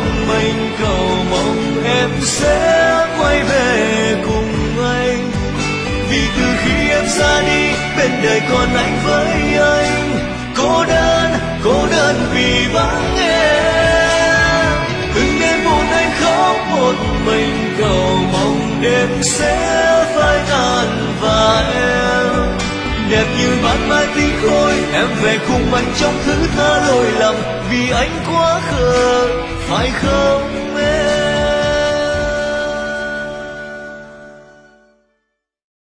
mình cầu mong em sẽ quay về cùng anh. Vì từ khi em ra đi bên đời còn anh với anh, cô đơn vì vắng em. Từng đêm buồn anh khóc một mình cầu mong đêm sẽ phai tàn và em đẹp như ban mai tinh khôi. Em về cùng anh trong thứ tha lỗi lầm vì anh quá khờ phải không em?